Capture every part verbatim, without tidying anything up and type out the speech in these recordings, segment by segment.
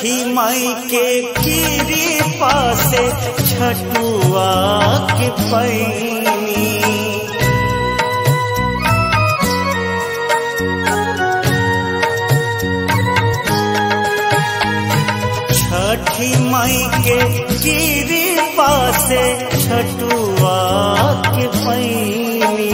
छठी माई के कृपा से छठुआ के पैनी। छठी माई के कृपा से छठुआ के पैनी।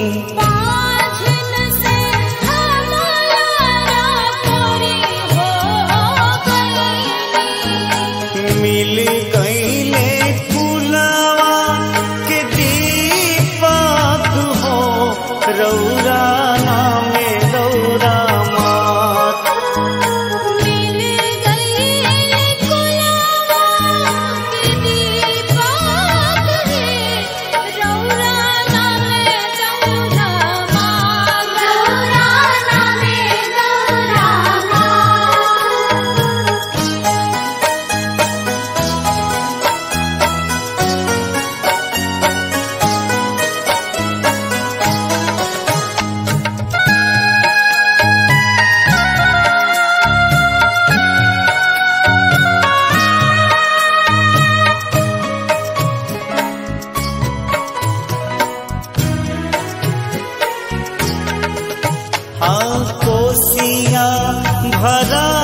मिल गईले फुलवा के दीपक हो रौरा नामे रौरा मात। मिल गईले फुलवा के दीपक है रौरा नामे रौरा मात। रौरा नामे रौरा मात। हाँ कोसियाँ भरा